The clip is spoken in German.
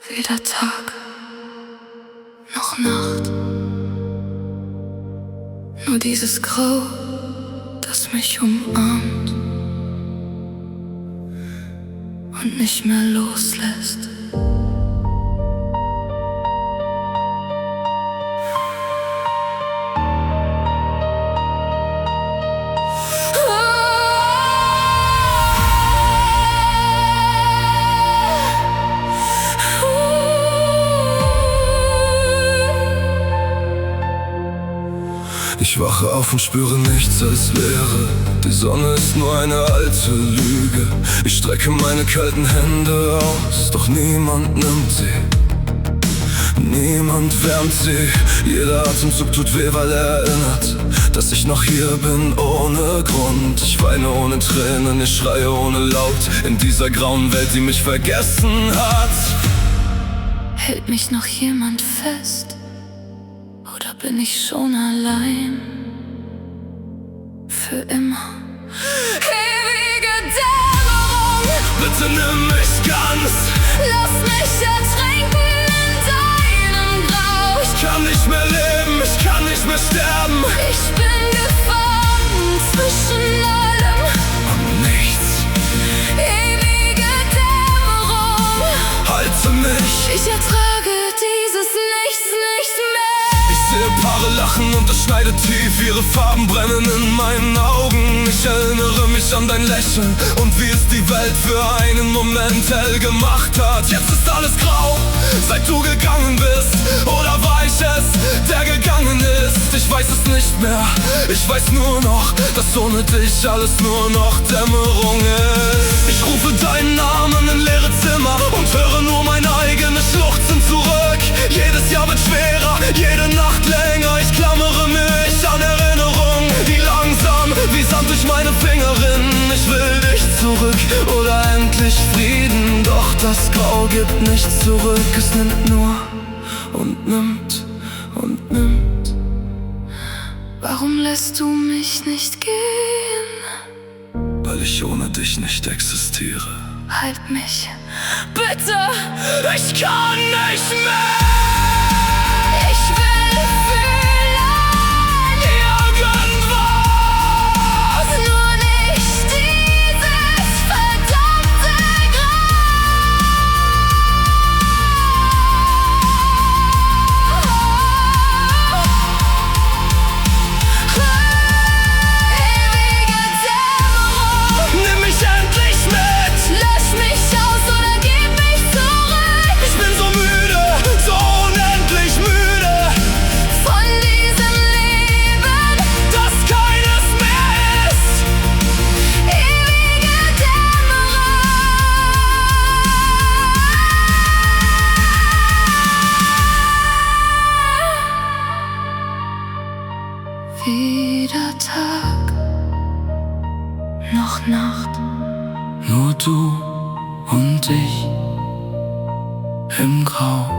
Weder Tag noch Nacht, nur dieses Grau, das mich umarmt und nicht mehr loslässt. Ich wache auf und spüre nichts als Leere. Die Sonne ist nur eine alte Lüge. Ich strecke meine kalten Hände aus, doch niemand nimmt sie. Niemand wärmt sie. Jeder Atemzug tut weh, weil er erinnert, dass ich noch hier bin ohne Grund. Ich weine ohne Tränen, ich schreie ohne Laut in dieser grauen Welt, die mich vergessen hat. Hält mich noch jemand fest? Oder bin ich schon allein? Für immer. Ewige Dämmerung, Bitte nimm mich ganz. lass mich ertrinken in deinem Grau. Ich kann nicht mehr leben, ich kann nicht mehr sterben. Ich bin gefangen zwischen allem Und nichts, ewige Dämmerung. halte mich. Ich ertrage dieses Nichts nicht mehr. Ich sehe Paare lachen und es schneidet tief. Ihre Farben brennen in meinen Augen. Ich erinnere mich an dein Lächeln und wie es die Welt für einen Moment hell gemacht hat. Jetzt ist alles grau, seit du gegangen bist. Oder war ich es, der gegangen ist? Ich weiß es nicht mehr. Ich weiß nur noch, dass ohne dich alles nur noch Dämmerung ist. Ich rufe deinen Namen in leere Zimmer und höre nur mein eigenes Schluchzen zurück. Jedes Jahr wird schwerer, jede Nacht länger. Ich klammere mich an Erinnerungen, die langsam wie Sand durch meine Finger rinnen. Ich will dich zurück oder endlich Frieden. Doch das Grau gibt nichts zurück. Es nimmt nur und nimmt und nimmt. Warum lässt du mich nicht gehen? Weil ich ohne dich nicht existiere. Halt mich, bitte! Ich kann nicht mehr. Ich will fühlen Irgendwas. nur nicht dieses verdammte Ewige Dämmerung, Nimm mich endlich mit. lösch mich aus oder gib mich zurück. Ich bin so müde, so unendlich müde, Von diesem Leben, dass keines mehr ist. ewige Dämmerung. Weder Tag noch Nacht, Nur du und ich im Grau.